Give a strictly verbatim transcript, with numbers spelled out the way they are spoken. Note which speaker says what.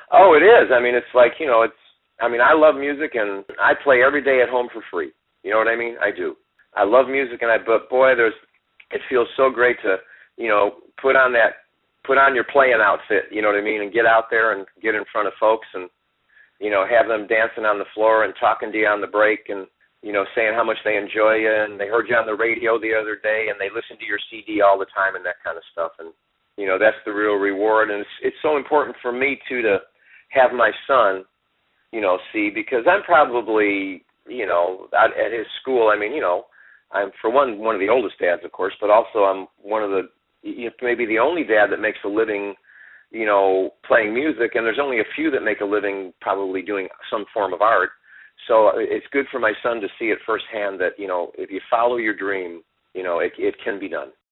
Speaker 1: Oh, it is. I mean, it's like, you know, it's, I mean, I love music, and I play every day at home for free. You know what I mean? I do. I love music, and I, but boy, there's, it feels so great to, you know, put on that, put on your playing outfit, you know what I mean, and get out there and get in front of folks and, you know, have them dancing on the floor and talking to you on the break and, you know, saying how much they enjoy you, and they heard you on the radio the other day, and they listen to your C D all the time and that kind of stuff. And, you know, that's the real reward. And it's, it's so important for me, too, to have my son, you know, see, because I'm probably, you know, at, at his school, I mean, you know, I'm, for one, one of the oldest dads, of course, but also I'm one of the, you know, maybe the only dad that makes a living, you know, playing music, and there's only a few that make a living probably doing some form of art. So it's good for my son to see it firsthand that, you know, if you follow your dream, you know, it, it can be done.